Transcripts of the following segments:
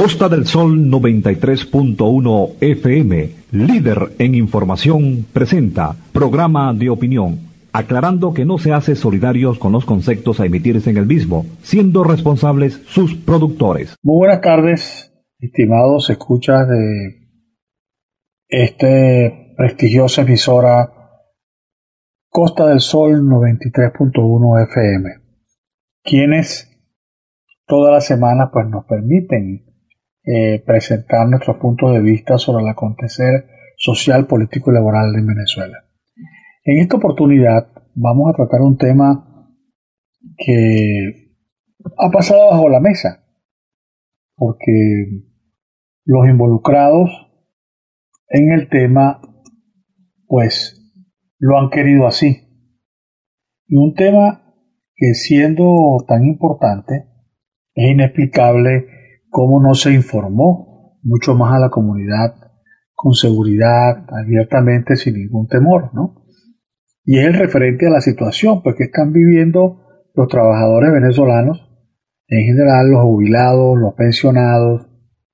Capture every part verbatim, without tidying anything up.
Costa del Sol noventa y tres punto uno F M, líder en información, presenta programa de opinión, aclarando que no se hace solidarios con los conceptos a emitirse en el mismo, siendo responsables sus productores. Muy buenas tardes, estimados escuchas de este prestigiosa emisora Costa del Sol noventa y tres punto uno F M, quienes todas las semanas pues nos permiten eh, presentar nuestros puntos de vista sobre el acontecer social, político y laboral en Venezuela. En esta oportunidad vamos a tratar un tema que ha pasado bajo la mesa, porque los involucrados en el tema pues lo han querido así. Y un tema que, siendo tan importante, es inexplicable cómo no se informó mucho más a la comunidad con seguridad, abiertamente, sin ningún temor, ¿no? Y es el referente a la situación pues, que están viviendo los trabajadores venezolanos, en general los jubilados, los pensionados,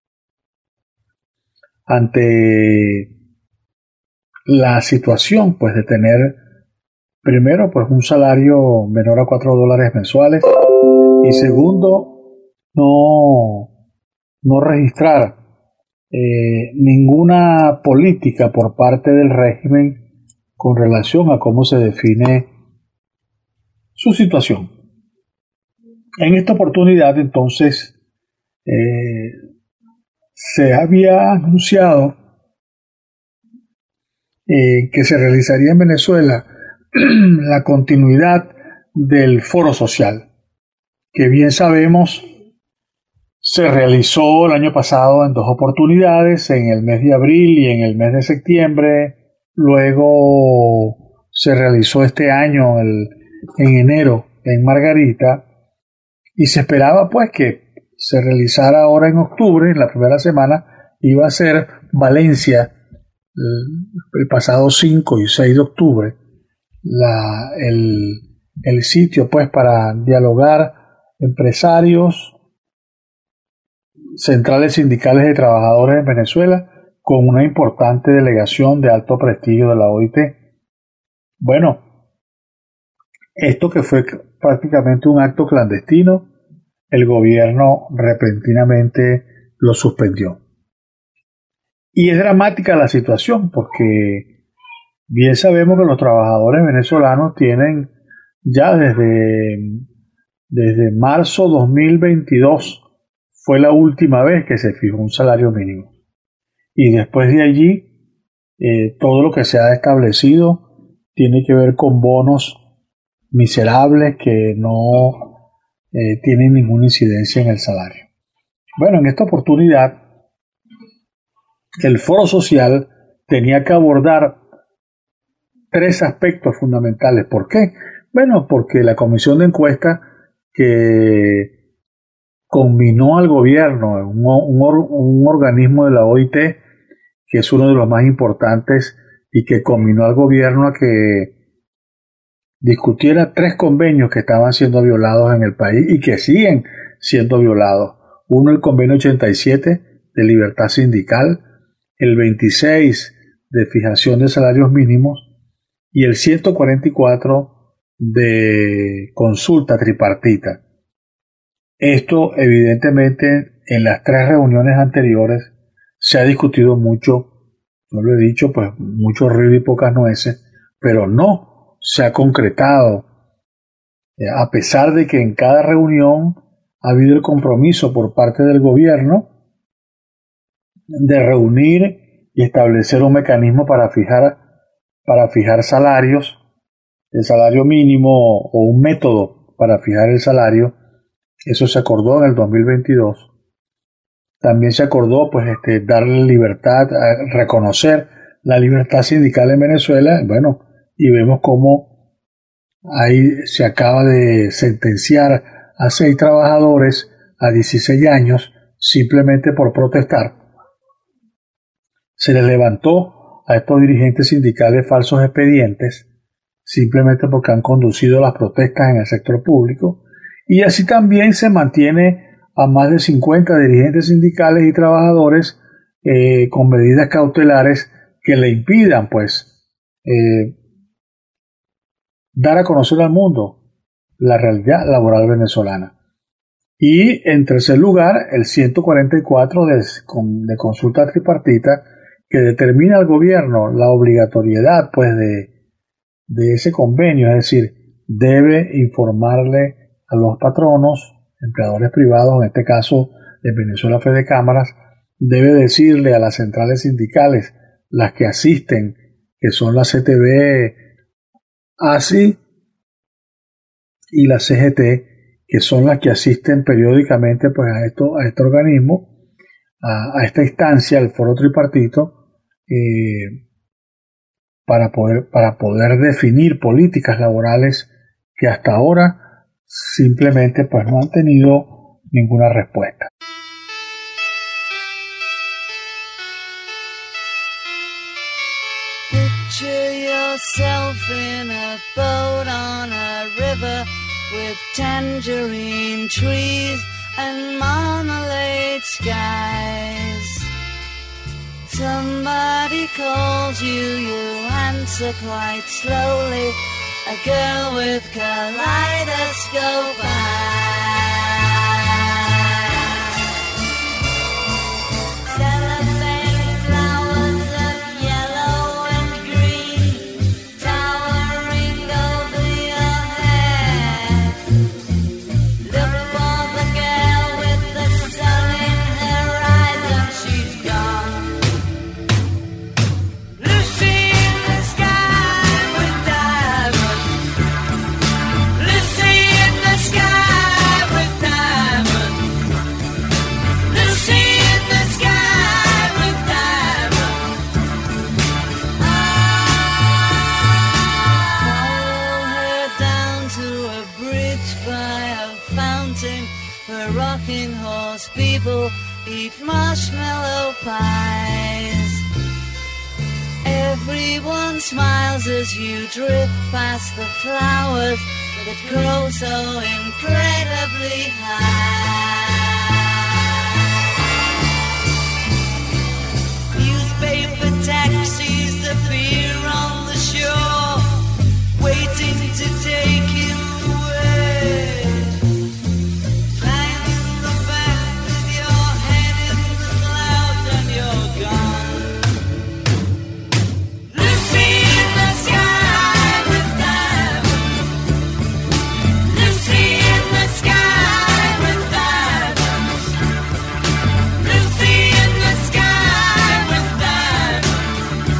ante la situación pues de tener primero pues un salario menor a cuatro dólares mensuales y segundo no no registrar eh, ninguna política por parte del régimen con relación a cómo se define su situación. En esta oportunidad entonces eh, se había anunciado eh, que se realizaría en Venezuela la continuidad del Foro Social, que bien sabemos se realizó el año pasado en dos oportunidades, en el mes de abril y en el mes de septiembre. Luego se realizó este año el, en enero en Margarita, y se esperaba pues que se realizara ahora en octubre. En la primera semana iba a ser Valencia el, el pasado cinco y seis de octubre la, el, el sitio pues para dialogar empresarios, centrales sindicales de trabajadores en Venezuela, con una importante delegación de alto prestigio de la O I T. Bueno, esto que fue prácticamente un acto clandestino, el gobierno repentinamente lo suspendió. Y es dramática la situación porque bien sabemos que los trabajadores venezolanos tienen ya desde, desde marzo dos mil veintidós, fue la última vez que se fijó un salario mínimo. Y después de allí, eh, todo lo que se ha establecido tiene que ver con bonos miserables que no eh, tienen ninguna incidencia en el salario. Bueno, en esta oportunidad, el Foro Social tenía que abordar tres aspectos fundamentales. ¿Por qué? Bueno, porque la comisión de encuesta que combinó al gobierno, un, un, un organismo de la O I T, que es uno de los más importantes, y que combinó al gobierno a que discutiera tres convenios que estaban siendo violados en el país y que siguen siendo violados. Uno, el convenio ochenta y siete de libertad sindical, el veintiséis de fijación de salarios mínimos y el ciento cuarenta y cuatro de consulta tripartita. Esto, evidentemente, en las tres reuniones anteriores se ha discutido mucho, no lo he dicho, pues mucho ruido y pocas nueces, pero no se ha concretado, eh, a pesar de que en cada reunión ha habido el compromiso por parte del gobierno de reunir y establecer un mecanismo para fijar, para fijar salarios, el salario mínimo o un método para fijar el salario. Eso se acordó en el dos mil veintidós. También se acordó pues este, darle libertad, reconocer la libertad sindical en Venezuela. Bueno, y vemos cómo ahí se acaba de sentenciar a seis trabajadores a dieciséis años simplemente por protestar. Se les levantó a estos dirigentes sindicales falsos expedientes simplemente porque han conducido las protestas en el sector público. Y así también se mantiene a más de cincuenta dirigentes sindicales y trabajadores eh, con medidas cautelares que le impidan pues eh, dar a conocer al mundo la realidad laboral venezolana. Y en tercer lugar, el ciento cuarenta y cuatro de, de consulta tripartita, que determina al gobierno la obligatoriedad pues de, de ese convenio, es decir, debe informarle a los patronos, empleadores privados, en este caso de Venezuela Fede Cámaras, debe decirle a las centrales sindicales, las que asisten, que son la C T B, A S I y la C G T, que son las que asisten periódicamente pues, a, esto, a este organismo, a, a esta instancia, el foro tripartito, eh, para, poder, para poder definir políticas laborales que hasta ahora simplemente pues, no han tenido ninguna respuesta. Picture yourself in a boat on a river with tangerine trees and marmalade skies. Somebody calls you, you answer quite slowly. A girl with kaleidoscope eyes. Cellophane flowers of yellow and green towering over your head. Look for the girl with the sun in her eyes and she's gone. Lucy in the sky with diamonds. Lucy in the sky with diamonds. Lucy in the sky with diamonds. Follow her down to a bridge by a fountain where rocking horse people eat marshmallow pies. Everyone smiles as you drift past the flowers that grow so incredibly high. Newspaper taxis appear on the shore, waiting to take you away. Climb in the back with your head in the clouds and you're gone. Lucy in the sky with diamonds. Lucy in the sky with diamonds. Lucy in the sky with diamonds.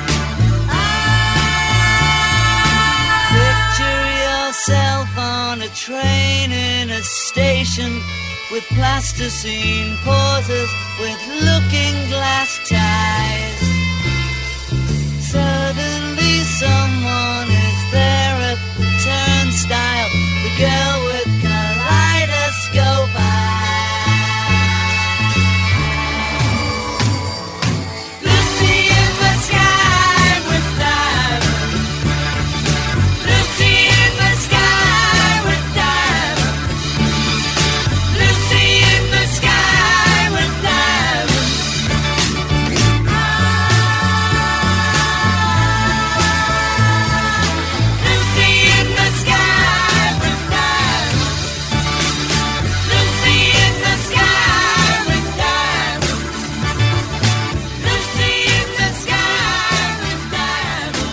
Picture yourself on a train in a station with plasticine pauses with looking glass ties. Suddenly someone is there at the turnstile, the girl with kaleidoscope eyes. Lucy in the sky with diamonds. Lucy in the sky with diamonds. Lucy in the sky with diamonds. Lucy in the sky with diamonds. Lucy in the sky with diamonds. Lucy in the sky with diamonds.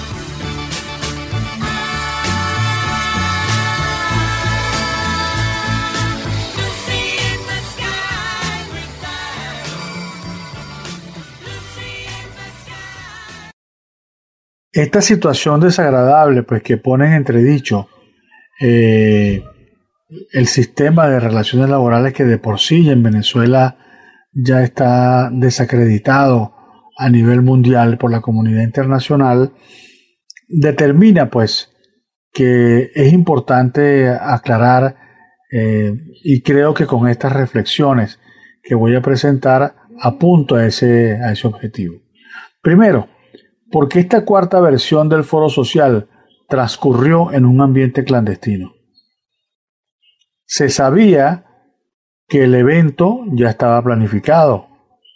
Lucy in the sky with diamonds. Lucy in the sky. Esta situación desagradable pues que pone en entredicho eh, el sistema de relaciones laborales que de por sí en Venezuela ya está desacreditado a nivel mundial por la comunidad internacional, determina pues que es importante aclarar eh, y creo que con estas reflexiones que voy a presentar apunto a ese, a ese objetivo. Primero, porque esta cuarta versión del Foro Social transcurrió en un ambiente clandestino. Se sabía que el evento ya estaba planificado.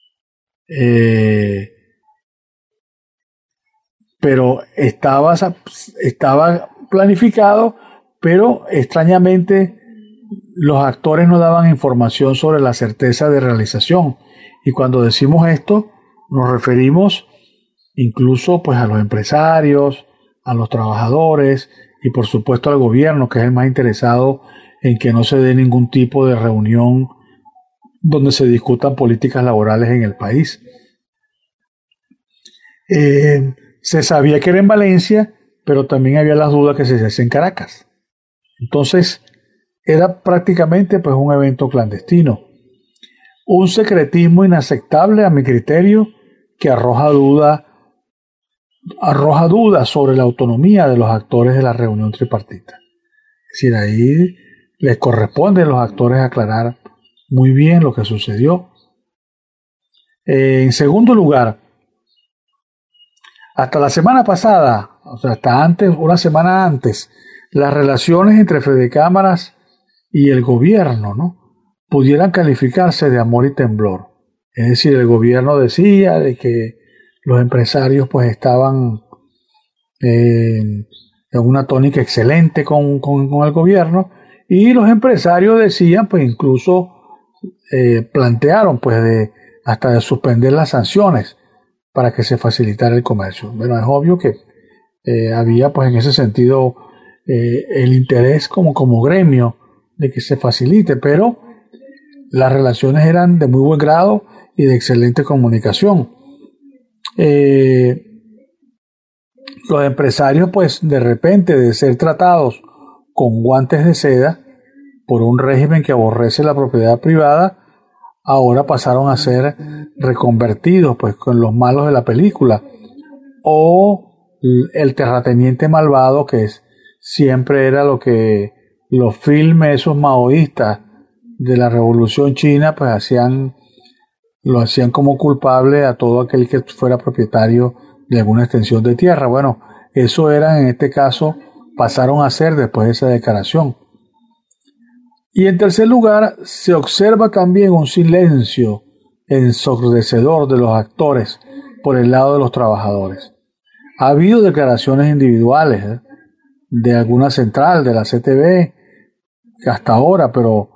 Eh, pero estaba, estaba planificado, pero extrañamente los actores no daban información sobre la certeza de realización. Y cuando decimos esto, nos referimos incluso pues a los empresarios, a los trabajadores y por supuesto al gobierno, que es el más interesado en que no se dé ningún tipo de reunión donde se discutan políticas laborales en el país. Eh, se sabía que era en Valencia, pero también había las dudas que se hacía en Caracas. Entonces, era prácticamente pues un evento clandestino. Un secretismo inaceptable a mi criterio que arroja duda, arroja dudas sobre la autonomía de los actores de la reunión tripartita. Es decir, ahí les corresponde a los actores aclarar muy bien lo que sucedió. Eh, en segundo lugar, hasta la semana pasada, o sea, hasta antes, una semana antes, las relaciones entre Fedecámaras y el gobierno, ¿no?, pudieran calificarse de amor y temblor. Es decir, el gobierno decía de que los empresarios pues estaban eh, en una tónica excelente con, con, con el gobierno, y los empresarios decían, pues incluso eh, plantearon pues de hasta de suspender las sanciones para que se facilitara el comercio. Bueno, es obvio que eh, había pues en ese sentido eh, el interés como, como gremio de que se facilite, pero las relaciones eran de muy buen grado y de excelente comunicación. Eh, los empresarios pues de repente, de ser tratados con guantes de seda por un régimen que aborrece la propiedad privada, ahora pasaron a ser reconvertidos pues con los malos de la película, o el terrateniente malvado, que es, siempre era lo que los filmes esos maoístas de la Revolución China pues hacían, lo hacían como culpable a todo aquel que fuera propietario de alguna extensión de tierra. Bueno, eso era, en este caso, pasaron a ser después de esa declaración. Y en tercer lugar, se observa también un silencio ensordecedor de los actores por el lado de los trabajadores. Ha habido declaraciones individuales ¿eh? de alguna central, de la C T V, hasta ahora, pero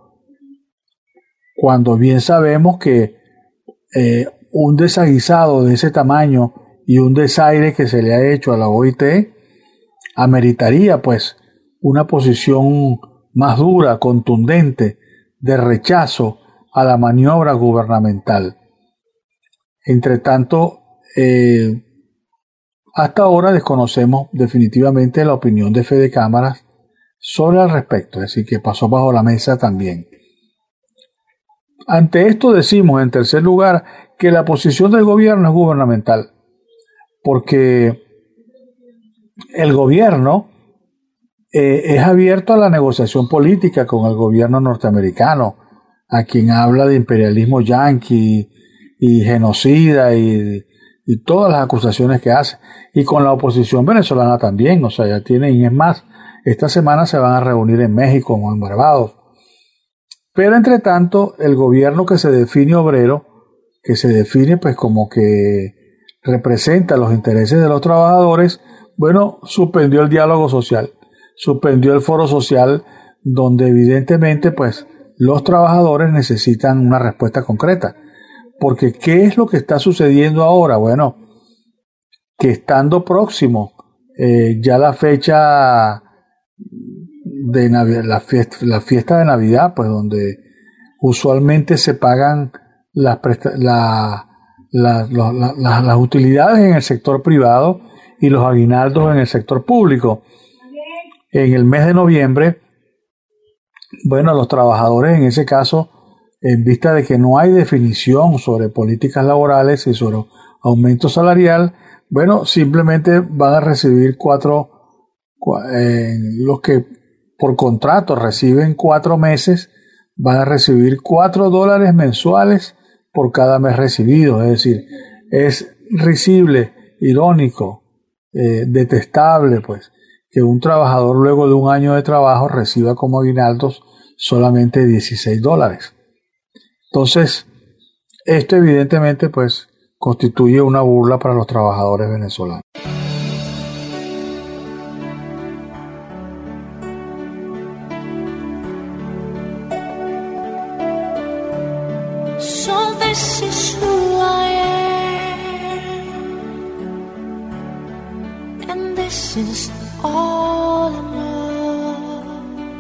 cuando bien sabemos que eh, un desaguisado de ese tamaño y un desaire que se le ha hecho a la O I T ameritaría pues una posición más dura, contundente, de rechazo a la maniobra gubernamental. Entre tanto, eh, hasta ahora desconocemos definitivamente la opinión de Fedecámaras sobre el respecto, es decir, que pasó bajo la mesa también. Ante esto decimos, en tercer lugar, que la posición del gobierno es gubernamental, porque el gobierno eh, es abierto a la negociación política con el gobierno norteamericano, a quien habla de imperialismo yanqui y genocida y, y todas las acusaciones que hace, y con la oposición venezolana también, o sea, ya tienen, y es más, esta semana se van a reunir en México o en Barbados. Pero entre tanto, el gobierno que se define obrero, que se define pues como que representa los intereses de los trabajadores, bueno, suspendió el diálogo social, suspendió el foro social, donde evidentemente pues los trabajadores necesitan una respuesta concreta. Porque ¿qué es lo que está sucediendo ahora? Bueno, que estando próximo eh, ya la fecha de Navidad, la fiesta, la fiesta de Navidad, pues donde usualmente se pagan las, presta- la, la, la, la, la, las utilidades en el sector privado y los aguinaldos en el sector público. En el mes de noviembre, bueno, los trabajadores en ese caso, en vista de que no hay definición sobre políticas laborales y sobre aumento salarial, bueno, simplemente van a recibir cuatro, eh, los que por contrato reciben cuatro meses, van a recibir cuatro dólares mensuales por cada mes recibido. Es decir, es risible, irónico, eh, detestable, pues, que un trabajador luego de un año de trabajo reciba como aguinaldos solamente dieciséis dólares. Entonces, esto evidentemente pues constituye una burla para los trabajadores venezolanos. So this is who I am, and this is all I know,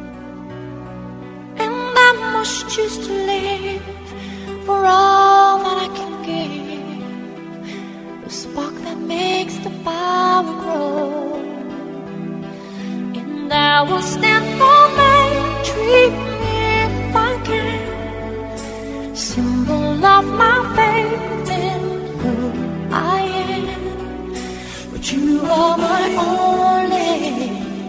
and I must choose to live for all that I can give, the spark that makes the fire grow, and I will stand for my dream if I can, symbol of my faith in who I am, but you are my only,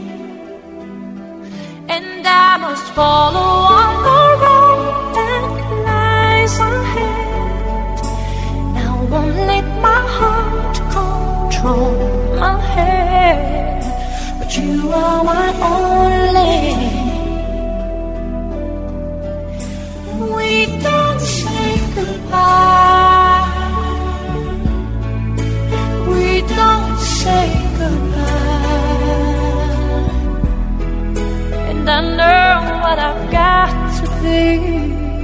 and I must follow on the road that lies ahead. Now won't let my heart control my head, but you are my only. We don't say goodbye, we don't say goodbye, and I know what I've got to be.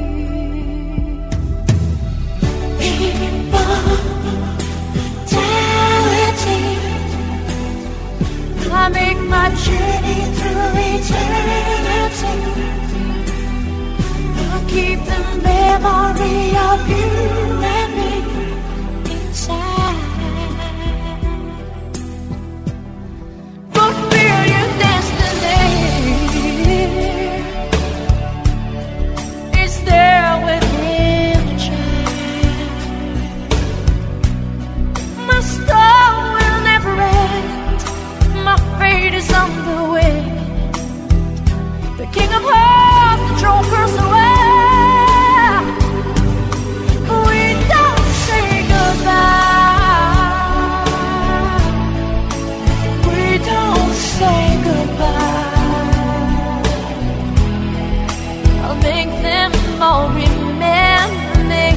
I make my journey through eternity. I keep the memory of you and me inside. Fulfill your destiny. It's there within the child. My story will never end. My fate is on the way. The king of hearts, the throne curse away. We don't say goodbye. We don't say goodbye. I'll make them all remember me.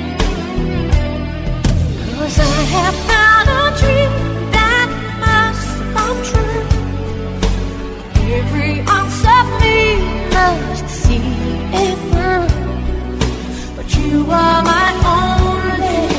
'Cause I have found a dream that must come true. Every ounce of me must see it through, but you are my only.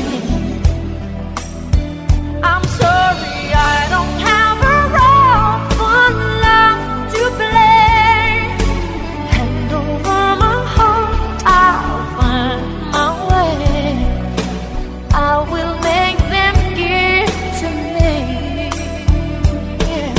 I'm sorry I don't have a role for love to play. Hand over my heart, I'll find my way. I will make them give to me. Yeah.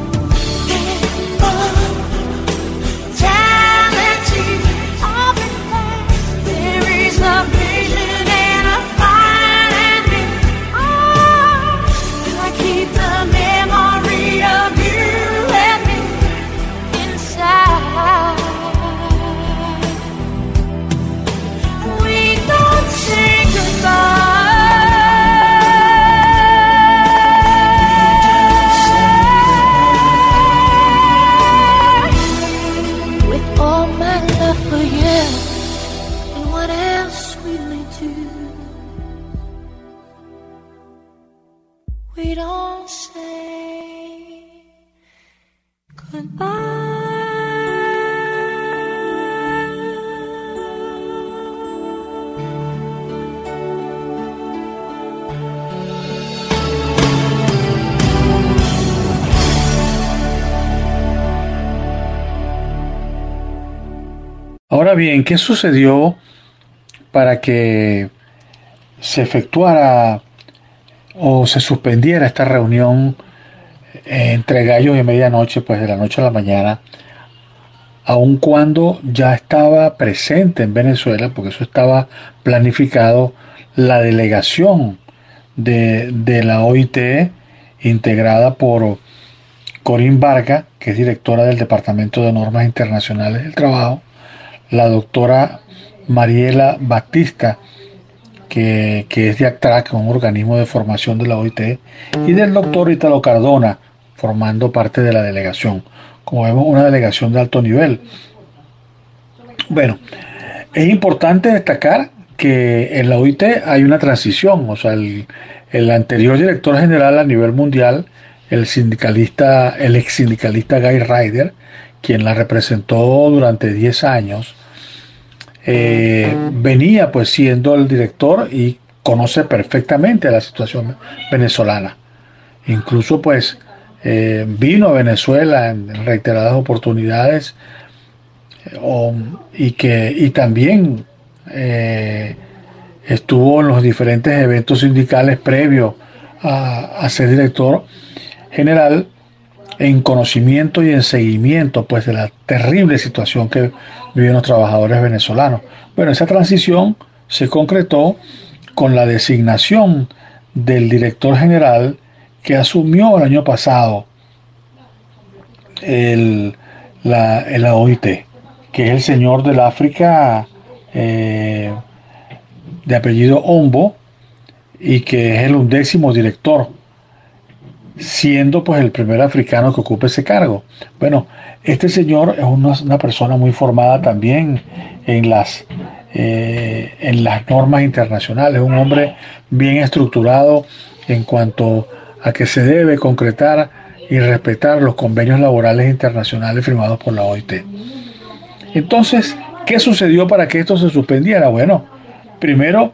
We don't say goodbye. Ahora bien, ¿qué sucedió para que se efectuara o se suspendiera esta reunión entre gallos y medianoche, pues de la noche a la mañana, aun cuando ya estaba presente en Venezuela, porque eso estaba planificado, la delegación de, de la O I T, integrada por Corín Vargas, que es directora del Departamento de Normas Internacionales del Trabajo, la doctora Mariela Batista, Que, que es de ACTRAC, un organismo de formación de la O I T, y del doctor Italo Cardona, formando parte de la delegación. Como vemos, una delegación de alto nivel. Bueno, es importante destacar que en la O I T hay una transición, o sea, el, el anterior director general a nivel mundial, el sindicalista, el ex sindicalista Guy Ryder, quien la representó durante diez años, eh, venía pues siendo el director y conoce perfectamente la situación venezolana. Incluso pues eh, vino a Venezuela en reiteradas oportunidades eh, o, y que y también eh, estuvo en los diferentes eventos sindicales previos a, a ser director general, en conocimiento y en seguimiento pues de la terrible situación que viven los trabajadores venezolanos. Bueno, esa transición se concretó con la designación del director general que asumió el año pasado el, la, la O I T, que es el señor del África eh, de apellido Ombo, y que es el undécimo director, siendo pues el primer africano que ocupe ese cargo. Bueno, este señor es una, una persona muy formada también en las, eh, en las normas internacionales, un hombre bien estructurado en cuanto a que se debe concretar y respetar los convenios laborales internacionales firmados por la O I T. Entonces, ¿qué sucedió para que esto se suspendiera? Bueno, primero,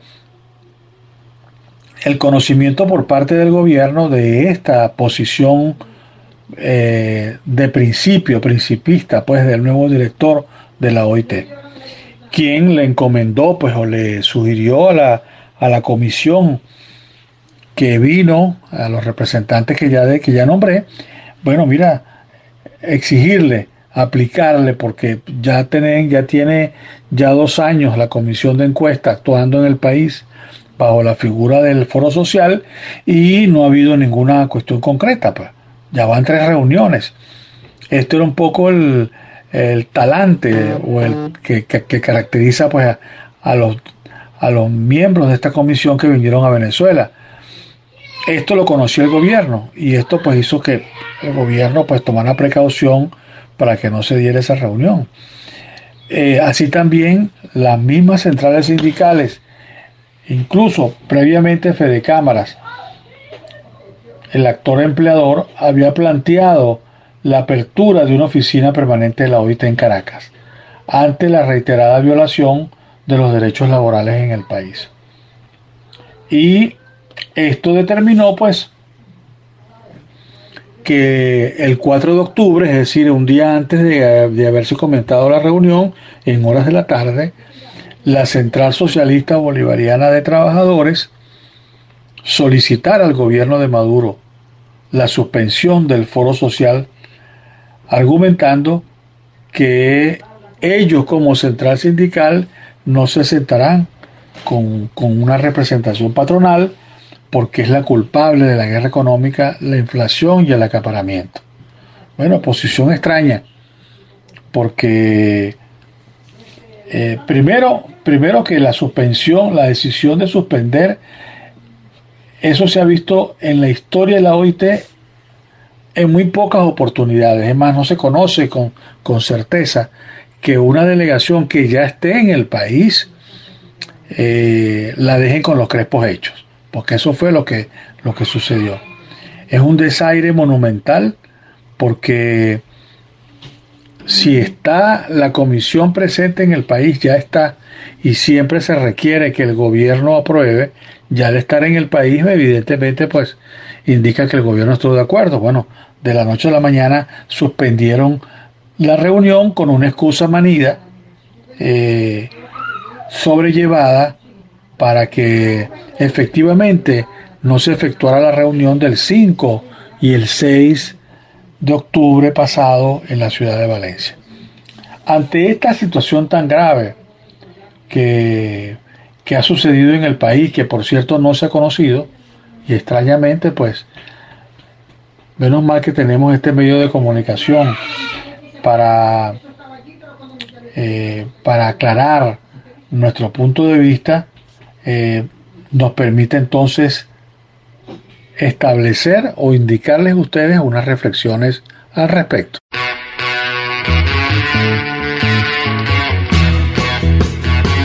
el conocimiento por parte del gobierno de esta posición eh, de principio, principista, pues, del nuevo director de la O I T, quien le encomendó, pues, o le sugirió a la, a la comisión que vino, a los representantes que ya, de, que ya nombré, bueno, mira, exigirle, aplicarle, porque ya tienen, ya tiene ya dos años la comisión de encuesta actuando en el país bajo la figura del Foro Social y no ha habido ninguna cuestión concreta, pues. Ya van tres reuniones. Esto era un poco el, el talante o el que, que, que caracteriza pues a, a los a los miembros de esta comisión que vinieron a Venezuela. Esto lo conoció el gobierno y esto pues hizo que el gobierno pues tomara precaución para que no se diera esa reunión. Eh, así también las mismas centrales sindicales, incluso previamente Fede Cámaras, el actor empleador había planteado la apertura de una oficina permanente de la O I T en Caracas ante la reiterada violación de los derechos laborales en el país. Y esto determinó pues que el cuatro de octubre, es decir, un día antes de, de haberse comentado la reunión, en horas de la tarde, la Central Socialista Bolivariana de Trabajadores solicitara al gobierno de Maduro la suspensión del Foro Social, argumentando que ellos como central sindical no se sentarán con, con una representación patronal porque es la culpable de la guerra económica, la inflación y el acaparamiento. Bueno, posición extraña, porque eh, primero, primero que la suspensión, la decisión de suspender, eso se ha visto en la historia de la O I T en muy pocas oportunidades. Es más, no se conoce con, con certeza que una delegación que ya esté en el país eh, la dejen con los crespos hechos, porque eso fue lo que, lo que sucedió. Es un desaire monumental, porque si está la comisión presente en el país, ya está, y siempre se requiere que el gobierno apruebe. Ya al estar en el país, evidentemente, pues indica que el gobierno estuvo de acuerdo. Bueno, de la noche a la mañana suspendieron la reunión con una excusa manida, eh, sobrellevada para que efectivamente no se efectuara la reunión del cinco y el seis de octubre pasado en la ciudad de Valencia. Ante esta situación tan grave que que ha sucedido en el país, que por cierto no se ha conocido, y extrañamente pues menos mal que tenemos este medio de comunicación para eh, para aclarar nuestro punto de vista, eh, nos permite entonces establecer o indicarles a ustedes unas reflexiones al respecto.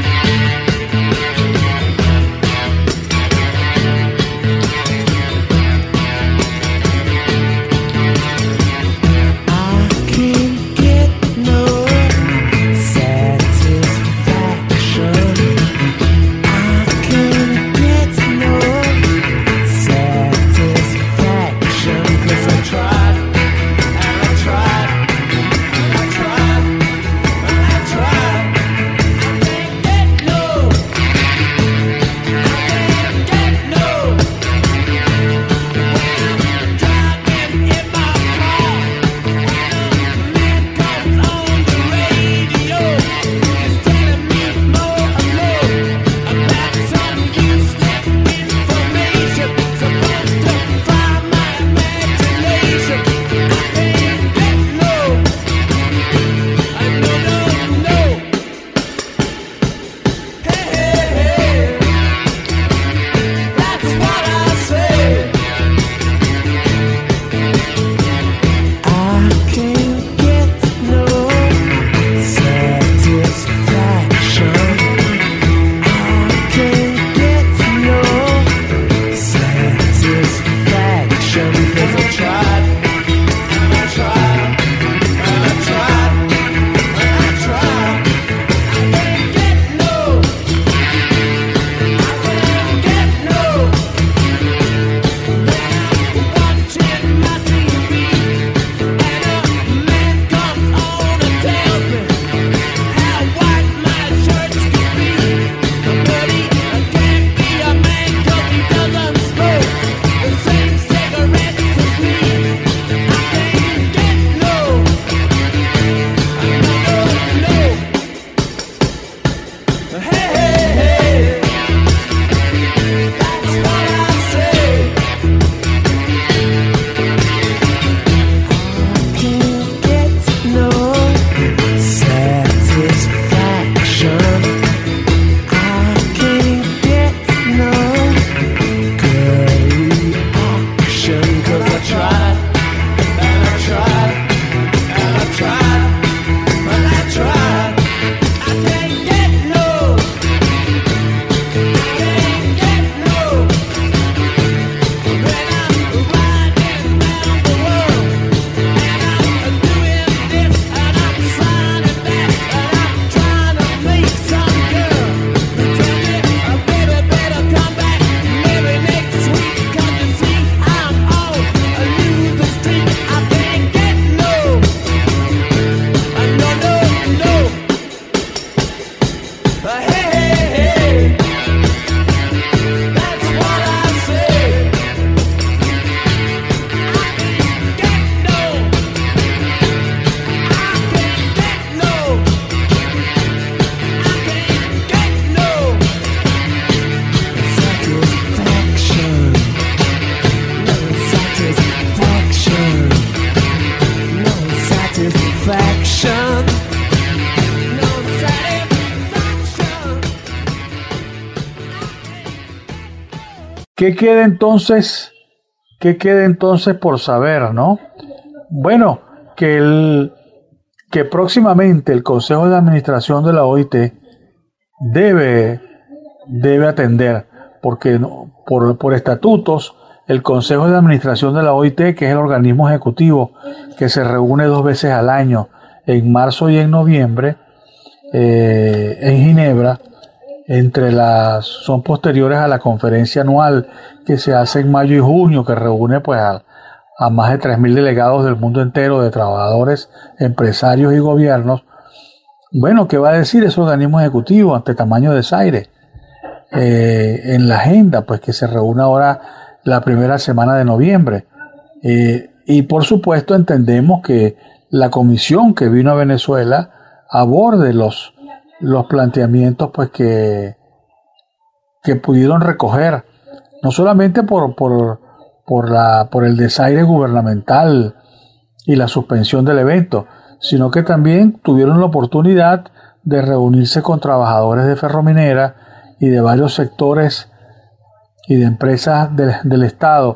¿qué queda entonces? ¿Qué queda entonces por saber, no? Bueno, que el que próximamente el Consejo de Administración de la O I T debe debe atender, porque no, por por estatutos el Consejo de Administración de la O I T, que es el organismo ejecutivo que se reúne dos veces al año, en marzo y en noviembre, eh, en Ginebra, entre las son posteriores a la conferencia anual que se hace en mayo y junio, que reúne pues a, a más de tres mil delegados del mundo entero, de trabajadores, empresarios y gobiernos. Bueno, ¿qué va a decir ese organismo ejecutivo ante tamaño desaire? Eh, en la agenda, pues que se reúne ahora la primera semana de noviembre. Eh, y por supuesto entendemos que la comisión que vino a Venezuela aborde los, los planteamientos pues que, que pudieron recoger, no solamente por, por, por, la, por el desaire gubernamental y la suspensión del evento, sino que también tuvieron la oportunidad de reunirse con trabajadores de Ferrominera y de varios sectores y de empresas del, del Estado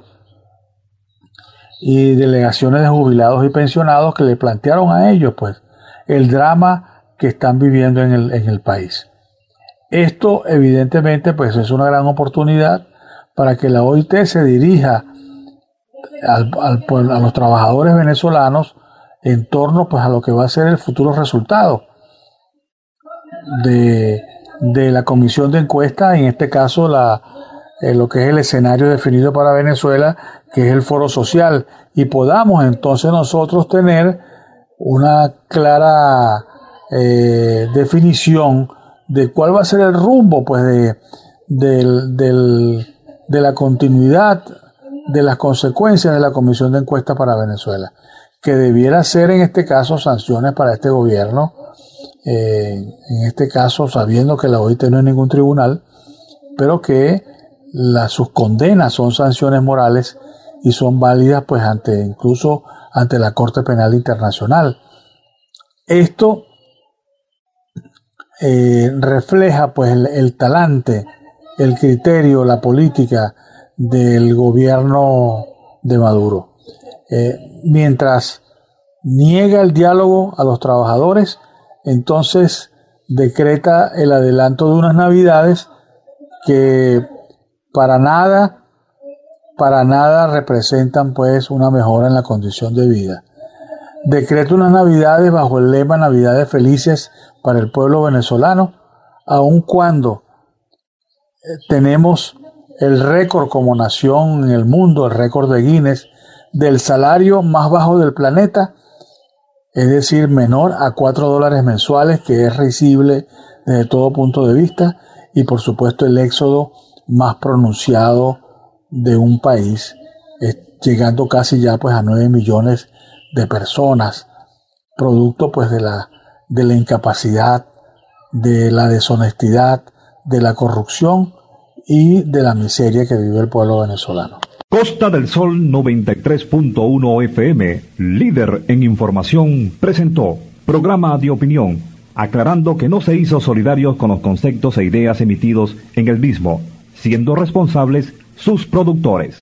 y delegaciones de jubilados y pensionados que le plantearon a ellos pues el drama que están viviendo en el, en el país. Esto evidentemente pues es una gran oportunidad para que la O I T se dirija al, al, a los trabajadores venezolanos en torno pues a lo que va a ser el futuro resultado de, de la comisión de encuesta, en este caso la Eh, lo que es el escenario definido para Venezuela, que es el foro social, y podamos entonces nosotros tener una clara eh, definición de cuál va a ser el rumbo pues de, del, del, de la continuidad de las consecuencias de la comisión de encuesta para Venezuela, que debiera ser en este caso sanciones para este gobierno, eh, en este caso sabiendo que la O I T no es ningún tribunal, pero que La, sus condenas son sanciones morales y son válidas pues ante incluso ante la Corte Penal Internacional. Esto eh, refleja pues el, el talante, el criterio, la política del gobierno de Maduro. Eh, mientras niega el diálogo a los trabajadores, entonces decreta el adelanto de unas navidades que para nada, para nada representan pues una mejora en la condición de vida. Decreta unas navidades bajo el lema Navidades Felices para el pueblo venezolano, aun cuando tenemos el récord como nación en el mundo, el récord de Guinness, del salario más bajo del planeta, es decir, menor a cuatro dólares mensuales, que es risible desde todo punto de vista, y por supuesto el éxodo más pronunciado de un país, eh, llegando casi ya pues a nueve millones de personas, producto pues de la, de la incapacidad, de la deshonestidad, de la corrupción y de la miseria que vive el pueblo venezolano. Costa del Sol noventa y tres punto uno F M, líder en información, presentó programa de opinión, aclarando que no se hizo solidarios con los conceptos e ideas emitidos en el mismo, siendo responsables sus productores.